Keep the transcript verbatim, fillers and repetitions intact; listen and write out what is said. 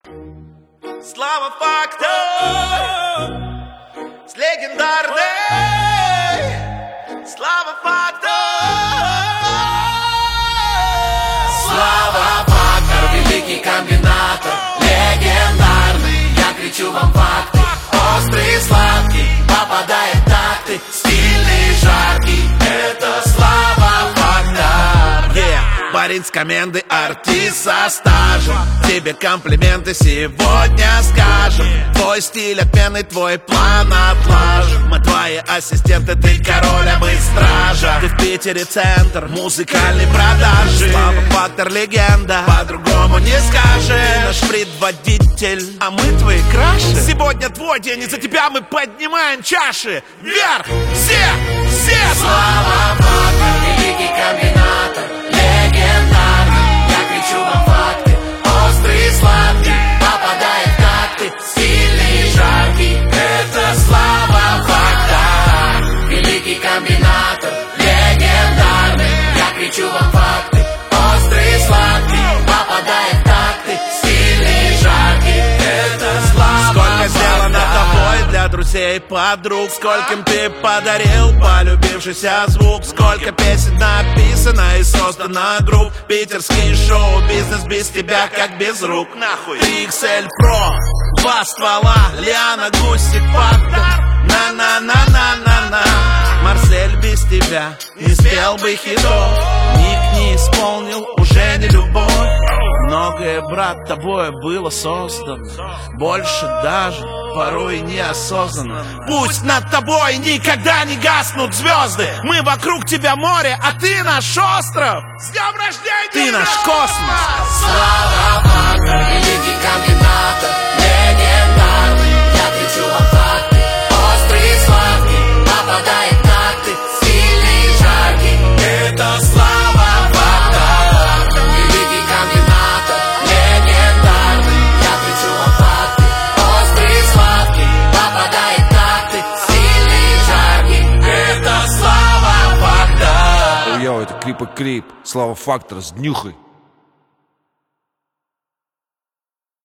Слава Фактор с легендарной. Слава Фактор. Слава Фактор, великий комбинатор, легендарный. Я кричу вам факты, острый, сладкий, попадает в такты, стильный, жаркий. Это Слава Фактор. Yeah. Парень с коменды, артист со стажем. Тебе комплименты сегодня скажем. Твой стиль отменный, твой план отлажен. Мы твои ассистенты, ты король, а мы стража. Ты в Питере центр музыкальной продажи. Слава Фактор, легенда, по-другому не скажешь. Ты наш предводитель, а мы твои краши. Сегодня твой день, и за тебя мы поднимаем чаши вверх. Все, все. Слава Фактор, великий комбинатор, легендарный. Я кричу вам факты, острый, сладкий, попадает в такты, стильный, жаркий. Это Слава Фактор, великий комбинатор, легендарный. Я кричу вам факты, острый, сладкий, попадает в такты, стильный, жаркий. Это Слава Фактор. Сколько сделано тобой для друзей и подруг, скольким ты подарил полюбившийся звук, сколько песен написано и создано групп. Питерский шоу-бизнес без тебя как без рук. Нахуй. три икс эль Pro, два ствола, Лиана, Гуси, Фактор. На-на-на-на-на-на. Марсель без тебя не спел бы хитов. Ник не исполнил, уже не любовь. Многое, брат, тобой было создано, больше даже порой неосознанно. Пусть над тобой никогда не гаснут звезды. Мы вокруг тебя море, а ты наш остров. С днем рождения! Ты наш космос. Слава Фактор, великий комбинатор, легендарный. Я кричу вам факты, острый, сладкий, попадает в такты, стильный, жаркий. Это Слава Фактор, великий комбинатор, легендарный. Я кричу вам факты, острый, сладкий, попадает в такты, стильный, жаркий. Это Слава Фактор. Йоу, это Клип и Клип. Слава Фактор с днюхой.